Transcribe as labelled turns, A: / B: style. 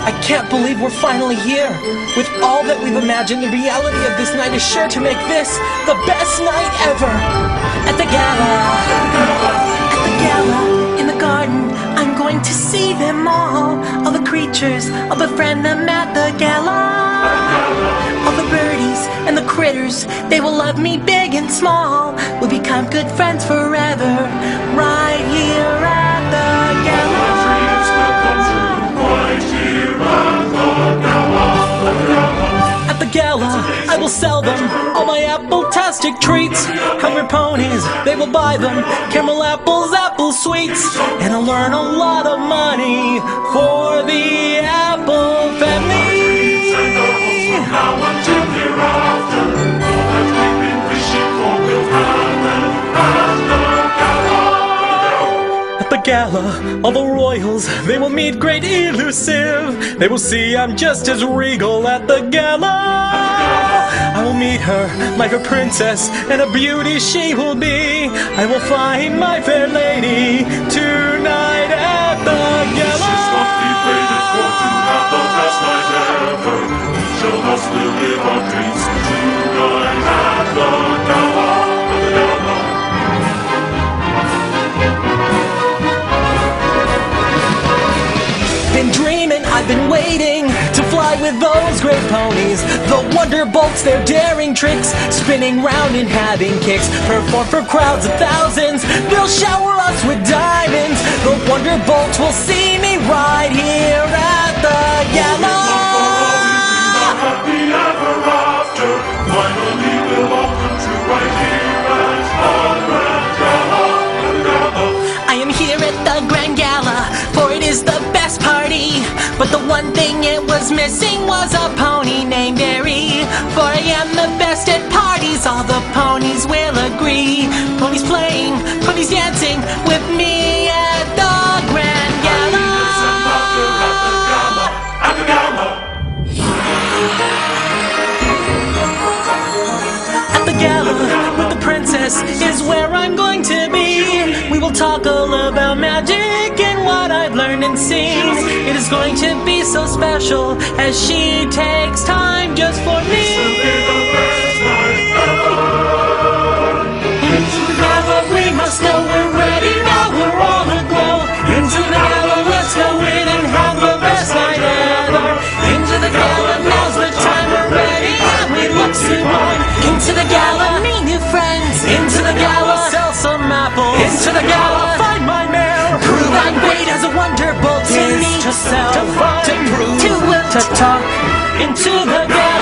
A: I can't believe we're finally here. With all that we've imagined, the reality of this night is sure to make this the best night ever. At the gala, in the garden, I'm going to see them all. All the creatures, I'll befriend them at the gala. All the birdies and the critters, they will love me big and small. We'll become good friends forever, right here at the gala. At the gala, I will sell them all my apple-tastic treats. Hungry ponies, they will buy them, caramel apples, apple sweets. And I'll earn a lot of money for the Apple family. At the gala, all the royals, they will meet great elusive. They will see I'm just as regal at the gala. I will meet her like a princess, and a beauty she will be. I will find my fair lady tonight at the gala.
B: She's softly waited for to have the best night ever. Show us we'll live our dreams tonight at the gala.
A: Been dreaming, I've been waiting to fly with those great ponies. The Wonderbolts, their daring tricks, spinning round and having kicks, perform for crowds of thousands. They'll shower us with diamonds. The Wonderbolts will see me right here at the gala.
B: Happy ever after. Finally we'll all come true right here at the Grand Gala.
A: I am here at the Grand Gala, for it is the best party. But the one thing it was missing was a pony named Airy. For I am the best at parties, all the ponies will agree. Ponies playing, ponies dancing with me at the Grand Gala.
B: At the gala.
A: At the gala, with the princess, is where I'm going to be. We will talk all about magic and what I've learned and seen. It is going to be so special as she takes time just for me. Into the gala, we must go, we're ready now, we're all aglow. Into the gala, let's go in and have the best night ever. Into the gala, now's the time, we're ready and we look sublime. Into the gala, meet new friends. Into the gala, sell some apples. Into the gala, find my mare. Prove I'm great as a Wonderbolt. To meet, to sell, to find, to prove, to talk. Into the gala.